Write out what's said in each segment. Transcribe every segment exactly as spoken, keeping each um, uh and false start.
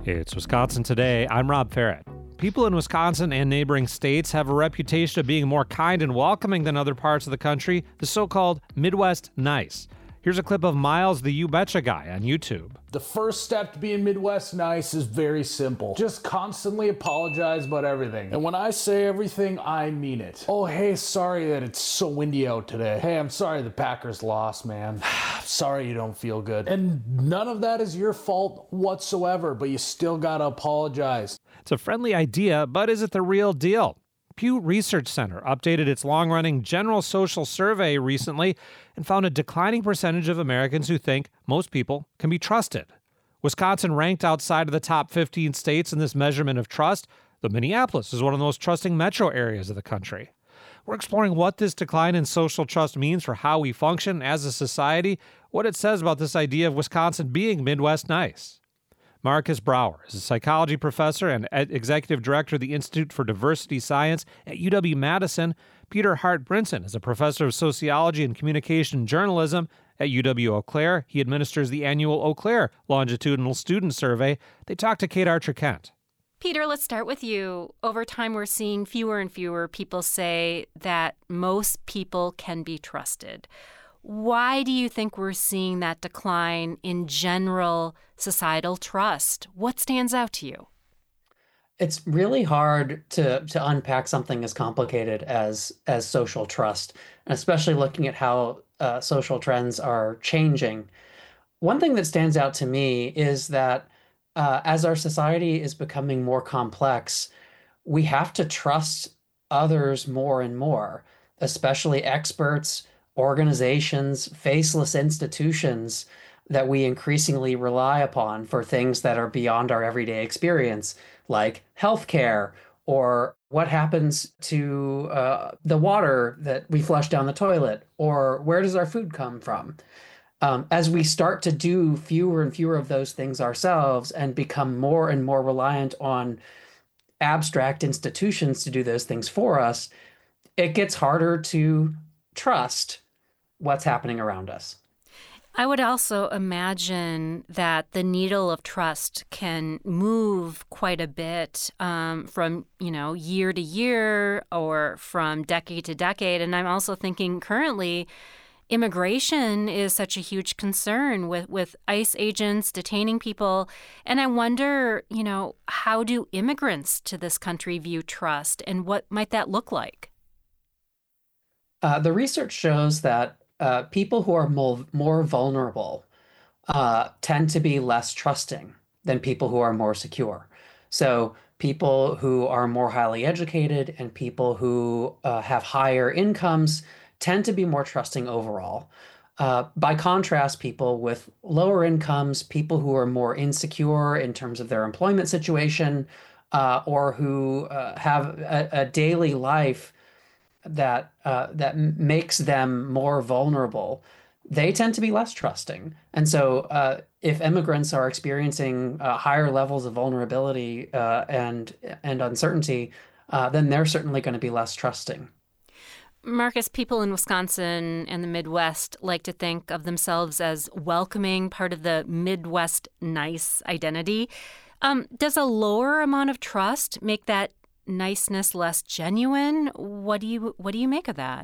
It's Wisconsin Today. I'm Rob Farrett. People in Wisconsin and neighboring states have a reputation of being more kind and welcoming than other parts of the country, the so-called Midwest nice. Here's a clip of Miles the You Betcha guy on YouTube. The first step to being Midwest nice is very simple. Just constantly apologize about everything. And when I say everything, I mean it. Oh, hey, sorry that it's so windy out today. Hey, I'm sorry the Packers lost, man. Sorry you don't feel good. And none of that is your fault whatsoever, but you still gotta apologize. It's a friendly idea, but is it the real deal? Pew Research Center updated its long-running general social survey recently and found a declining percentage of Americans who think most people can be trusted. Wisconsin ranked outside of the top fifteen states in this measurement of trust, though Minneapolis is one of the most trusting metro areas of the country. We're exploring what this decline in social trust means for how we function as a society, what it says about this idea of Wisconsin being Midwest nice. Marcus Brower is a psychology professor and executive director of the Institute for Diversity Science at U W-Madison. Peter Hart-Brinson is a professor of sociology and communication journalism at U W-Eau Claire. He administers the annual Eau Claire Longitudinal Student Survey. They talked to Kate Archer-Kent. Peter, let's start with you. Over time, we're seeing fewer and fewer people say that most people can be trusted. Why do you think we're seeing that decline in general societal trust? What stands out to you? It's really hard to to unpack something as complicated as as social trust, and especially looking at how uh, social trends are changing. One thing that stands out to me is that uh, as our society is becoming more complex, we have to trust others more and more, especially experts, organizations, faceless institutions that we increasingly rely upon for things that are beyond our everyday experience, like healthcare, or what happens to uh, the water that we flush down the toilet, or where does our food come from? Um, as we start to do fewer and fewer of those things ourselves and become more and more reliant on abstract institutions to do those things for us, it gets harder to trust what's happening around us. I would also imagine that the needle of trust can move quite a bit um, from, you know, year to year or from decade to decade. And I'm also thinking currently immigration is such a huge concern with, with ICE agents detaining people. And I wonder, you know, how do immigrants to this country view trust, and what might that look like? Uh, the research shows that uh, people who are more, more vulnerable uh, tend to be less trusting than people who are more secure. So people who are more highly educated and people who uh, have higher incomes tend to be more trusting overall. Uh, by contrast, people with lower incomes, people who are more insecure in terms of their employment situation, uh, or who uh, have a, a daily life that uh, that makes them more vulnerable, they tend to be less trusting. And so uh, if immigrants are experiencing uh, higher levels of vulnerability uh, and and uncertainty, uh, then they're certainly going to be less trusting. Marcus, people in Wisconsin and the Midwest like to think of themselves as welcoming, part of the Midwest nice identity. Um, does a lower amount of trust make that niceness less genuine? What do you what do you make of that?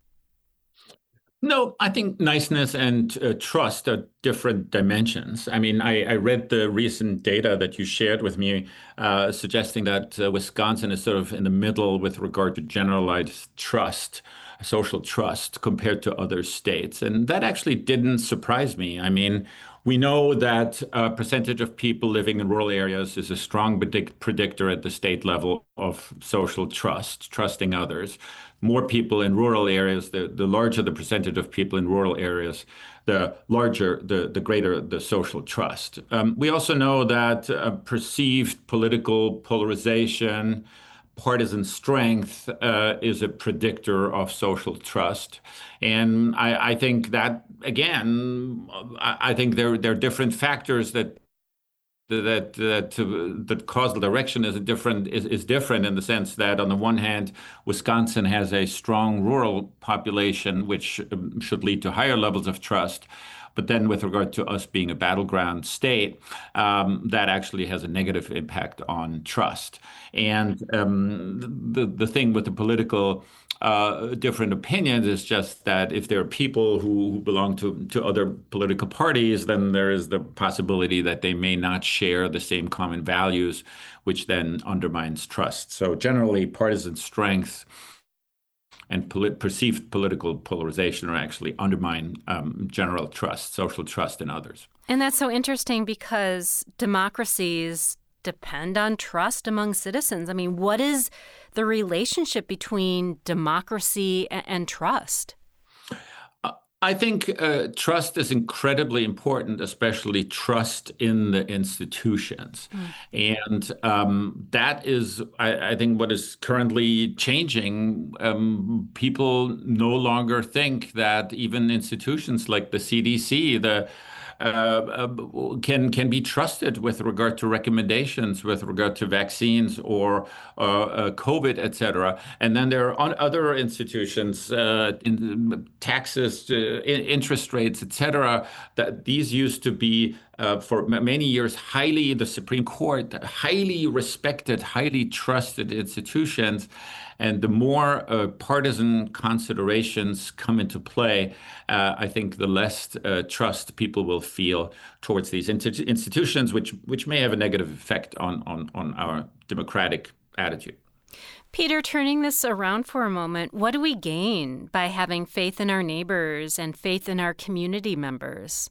No, I think niceness and uh, trust are different dimensions. I mean, I, I read the recent data that you shared with me, uh, suggesting that uh, Wisconsin is sort of in the middle with regard to generalized trust, social trust, compared to other states. And that actually didn't surprise me. I mean, we know that a percentage of people living in rural areas is a strong predict- predictor at the state level of social trust, trusting others. More people in rural areas, the, the larger the percentage of people in rural areas, the larger, the, the greater the social trust. Um, we also know that uh, perceived political polarization, partisan strength uh, is a predictor of social trust. And I, I think that, again, I, I think there, there are different factors that that that uh, that causal direction is a different is, is different in the sense that on the one hand, Wisconsin has a strong rural population, which um, should lead to higher levels of trust. But then with regard to us being a battleground state, um, that actually has a negative impact on trust. And um, the, the thing with the political uh, different opinions is just that if there are people who, who belong to, to other political parties, then there is the possibility that they may not share the same common values, which then undermines trust. So generally, partisan strength and polit- perceived political polarization are actually undermine um, general trust, social trust in others. And that's so interesting because democracies depend on trust among citizens. I mean, what is the relationship between democracy and, and trust? I think uh, trust is incredibly important, especially trust in the institutions. Mm. And um, that is, I, I think, what is currently changing. Um, people no longer think that even institutions like the C D C, the Uh, uh, can can be trusted with regard to recommendations, with regard to vaccines or uh, uh, COVID, et cetera. And then there are other institutions, uh, in taxes, uh, interest rates, et cetera, that these used to be uh, for many years highly, the Supreme Court, highly respected, highly trusted institutions. And the more uh, partisan considerations come into play, uh, I think the less uh, trust people will feel towards these int- institutions, which which may have a negative effect on, on, on our democratic attitude. Peter, turning this around for a moment, what do we gain by having faith in our neighbors and faith in our community members?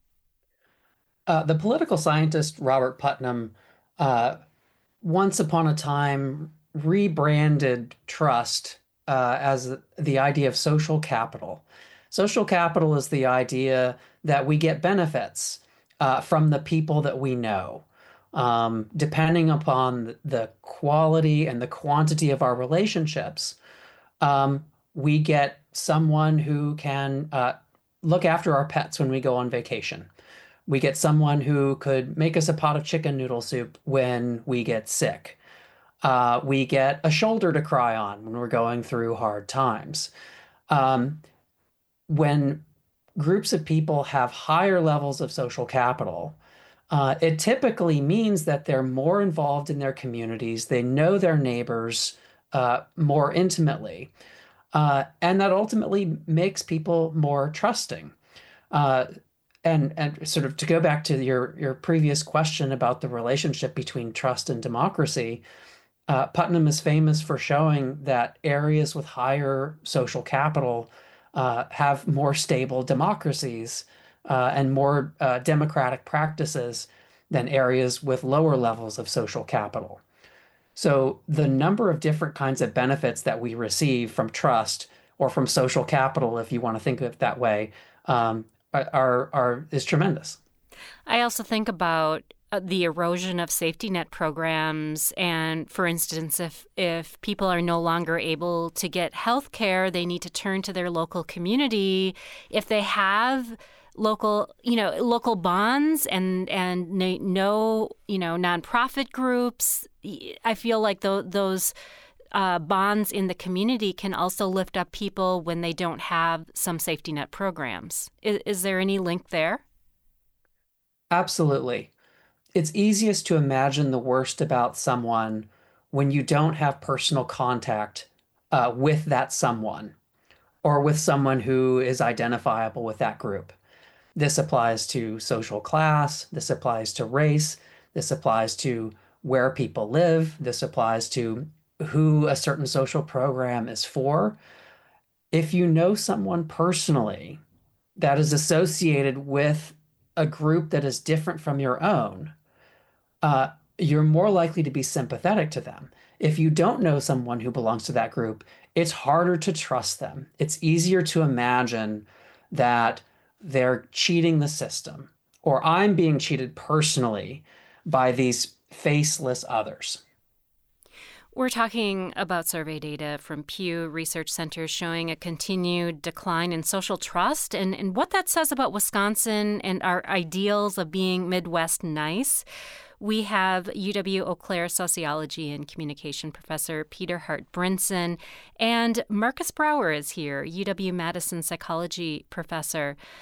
Uh, the political scientist Robert Putnam, uh, once upon a time, rebranded trust uh, as the idea of social capital. Social capital is the idea that we get benefits uh, from the people that we know. Um, depending upon the quality and the quantity of our relationships, um, we get someone who can uh, look after our pets when we go on vacation. We get someone who could make us a pot of chicken noodle soup when we get sick. Uh, we get a shoulder to cry on when we're going through hard times. Um, when groups of people have higher levels of social capital, uh, it typically means that they're more involved in their communities. They know their neighbors uh, more intimately. Uh, and that ultimately makes people more trusting. Uh, and, and sort of to go back to your, your previous question about the relationship between trust and democracy, Uh, Putnam is famous for showing that areas with higher social capital uh, have more stable democracies uh, and more uh, democratic practices than areas with lower levels of social capital. So the number of different kinds of benefits that we receive from trust or from social capital, if you want to think of it that way, um, are, are is tremendous. I also think about the erosion of safety net programs. And for instance, if if people are no longer able to get health care, they need to turn to their local community. If they have local, you know, local bonds and and no, you know, nonprofit groups, I feel like th- those uh, bonds in the community can also lift up people when they don't have some safety net programs. Is, is there any link there? Absolutely. It's easiest to imagine the worst about someone when you don't have personal contact uh, with that someone or with someone who is identifiable with that group. This applies to social class. This applies to race. This applies to where people live. This applies to who a certain social program is for. If you know someone personally that is associated with a group that is different from your own, Uh, you're more likely to be sympathetic to them. If you don't know someone who belongs to that group, it's harder to trust them. It's easier to imagine that they're cheating the system, or I'm being cheated personally by these faceless others. We're talking about survey data from Pew Research Center showing a continued decline in social trust and, and what that says about Wisconsin and our ideals of being Midwest nice. We have U W-Eau Claire sociology and communication professor Peter Hart-Brinson, and Marcus Brower is here, U W-Madison psychology professor.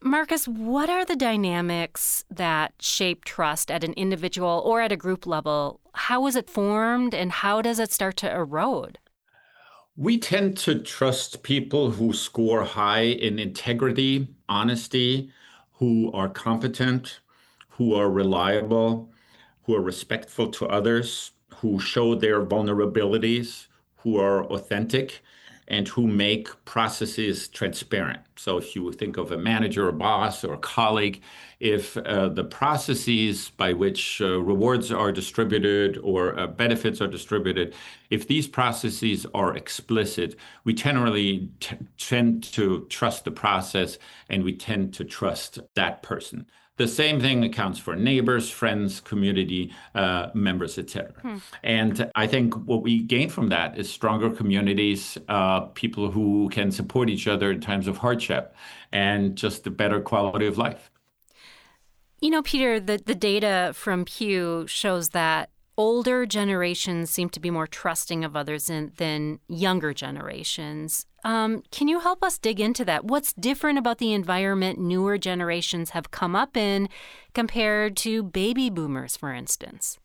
Marcus, what are the dynamics that shape trust at an individual or at a group level? How is it formed and how does it start to erode? We tend to trust people who score high in integrity, honesty, who are competent, who are reliable, who are respectful to others, who show their vulnerabilities, who are authentic, and who make processes transparent. So if you think of a manager, a boss, or a colleague, if uh, the processes by which uh, rewards are distributed or uh, benefits are distributed, if these processes are explicit, we generally t- tend to trust the process and we tend to trust that person. The same thing accounts for neighbors, friends, community uh, members, et cetera. Hmm. And I think what we gain from that is stronger communities, uh, people who can support each other in times of hardship, and just a better quality of life. You know, Peter, the, the data from Pew shows that older generations seem to be more trusting of others than, than younger generations. Um, can you help us dig into that? What's different about the environment newer generations have come up in compared to baby boomers, for instance?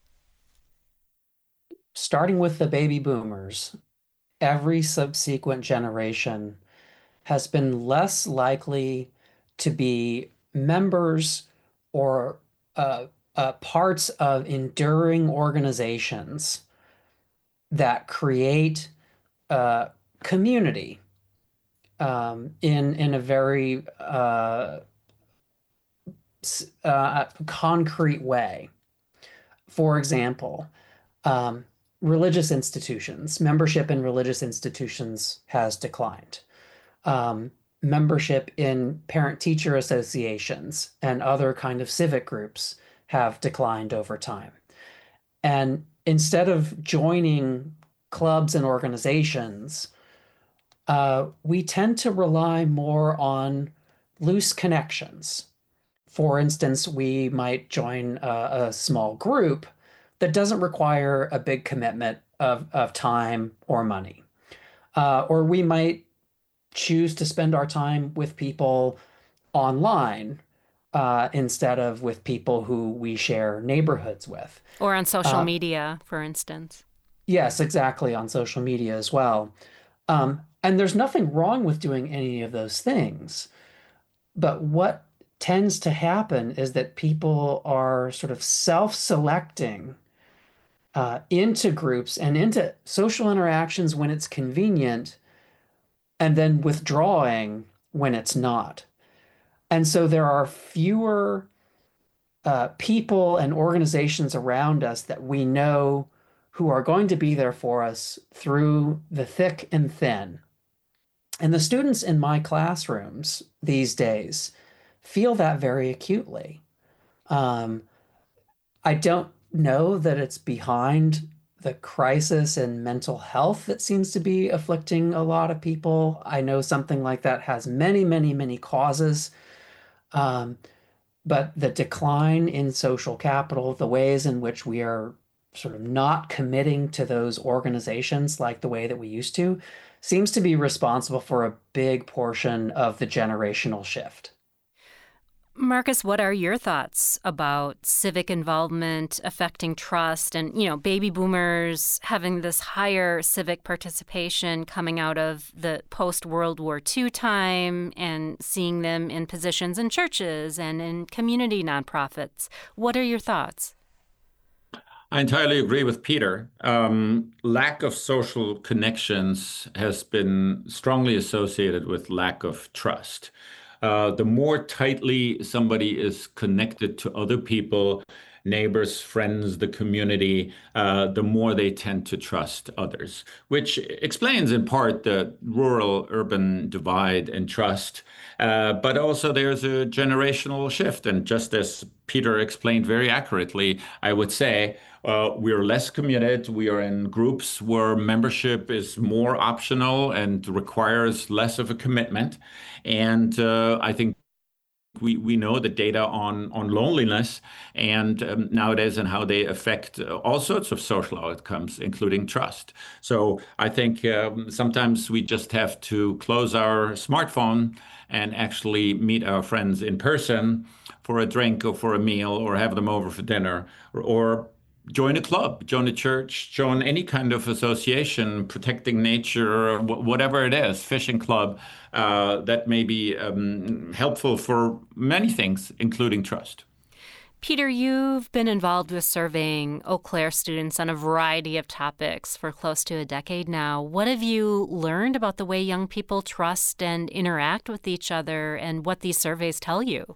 Starting with the baby boomers, every subsequent generation has been less likely to be members or uh, uh, parts of enduring organizations that create uh, community um, in in a very uh, uh, concrete way. For example, um, religious institutions, membership in religious institutions has declined. Um, membership in parent-teacher associations and other kind of civic groups have declined over time. And instead of joining clubs and organizations, uh, we tend to rely more on loose connections. For instance, we might join a, a small group that doesn't require a big commitment of, of time or money. Uh, or we might choose to spend our time with people online uh, instead of with people who we share neighborhoods with. Or on social uh, media, for instance. Yes, exactly, on social media as well. Um, and there's nothing wrong with doing any of those things. But what tends to happen is that people are sort of self-selecting uh, into groups and into social interactions when it's convenient, and then withdrawing when it's not. And so there are fewer uh, people and organizations around us that we know who are going to be there for us through the thick and thin. And the students in my classrooms these days feel that very acutely. Um, I don't know that it's behind the crisis in mental health that seems to be afflicting a lot of people. I know something like that has many, many, many causes. Um, but the decline in social capital, the ways in which we are sort of not committing to those organizations like the way that we used to, seems to be responsible for a big portion of the generational shift. Marcus, what are your thoughts about civic involvement affecting trust and, you know, baby boomers having this higher civic participation coming out of the post-World War Two time and seeing them in positions in churches and in community nonprofits? What are your thoughts? I entirely agree with Peter. Um, lack of social connections has been strongly associated with lack of trust. Uh, the more tightly somebody is connected to other people, neighbors, friends, the community, uh, the more they tend to trust others, which explains in part the rural-urban divide in trust. Uh, but also there's a generational shift. And just as Peter explained very accurately, I would say, Uh, we're less committed. We are in groups where membership is more optional and requires less of a commitment. And uh, I think We we know the data on, on loneliness and um, nowadays and how they affect uh, all sorts of social outcomes, including trust. So I think um, sometimes we just have to close our smartphone and actually meet our friends in person for a drink or for a meal or have them over for dinner or, or join a club, join a church, join any kind of association, protecting nature, whatever it is, fishing club, uh, that may be um, helpful for many things, including trust. Peter, you've been involved with surveying Eau Claire students on a variety of topics for close to a decade now. What have you learned about the way young people trust and interact with each other and what these surveys tell you?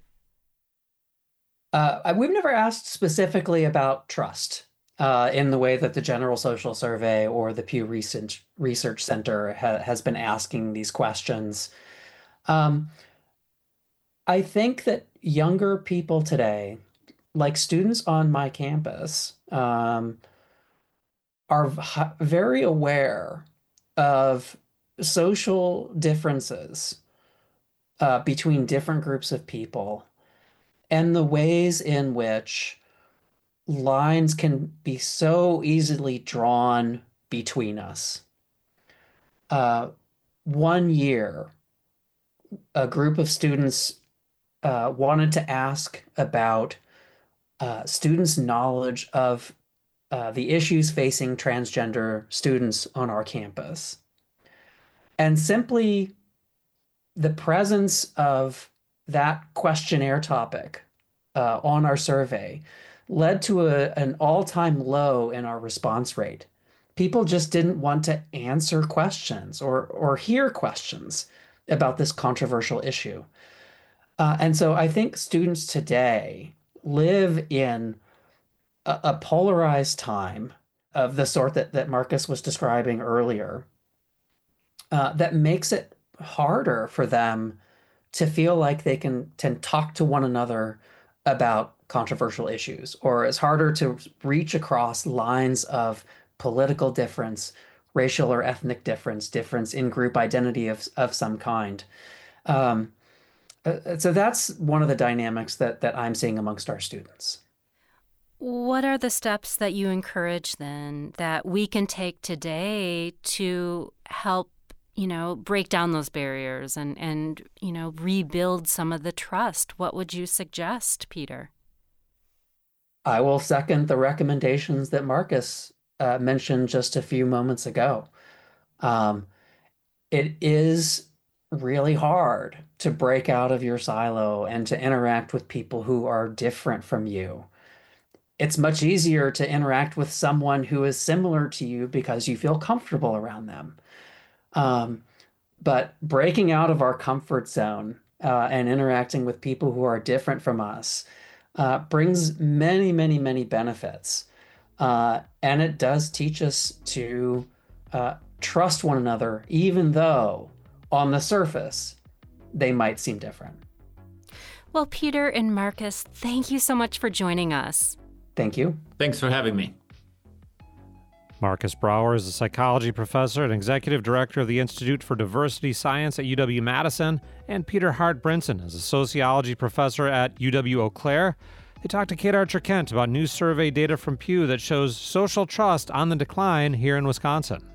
Uh, we've never asked specifically about trust uh, in the way that the General Social Survey or the Pew Research, Research Center ha- has been asking these questions. Um, I think that younger people today, like students on my campus, um, are v- very aware of social differences uh, between different groups of people and the ways in which lines can be so easily drawn between us. Uh, one year, a group of students uh, wanted to ask about uh, students' knowledge of uh, the issues facing transgender students on our campus. And simply the presence of that questionnaire topic uh, on our survey led to a, an all-time low in our response rate. People just didn't want to answer questions or, or hear questions about this controversial issue. Uh, and so I think students today live in a, a polarized time of the sort that, that Marcus was describing earlier uh, that makes it harder for them to feel like they can, can talk to one another about controversial issues, or it's harder to reach across lines of political difference, racial or ethnic difference, difference in group identity of, of some kind. Um, so that's one of the dynamics that, that I'm seeing amongst our students. What are the steps that you encourage then that we can take today to help, you know, break down those barriers and, and, you know, rebuild some of the trust? What would you suggest, Peter? I will second the recommendations that Marcus uh, mentioned just a few moments ago. Um, it is really hard to break out of your silo and to interact with people who are different from you. It's much easier to interact with someone who is similar to you because you feel comfortable around them. Um, but breaking out of our comfort zone uh, and interacting with people who are different from us uh, brings many, many, many benefits. Uh, and it does teach us to uh, trust one another, even though on the surface they might seem different. Well, Peter and Marcus, thank you so much for joining us. Thank you. Thanks for having me. Marcus Brower is a psychology professor and executive director of the Institute for Diversity Science at U W-Madison, and Peter Hart-Brinson is a sociology professor at U W-Eau Claire. They talked to Kate Archer-Kent about new survey data from Pew that shows social trust on the decline here in Wisconsin.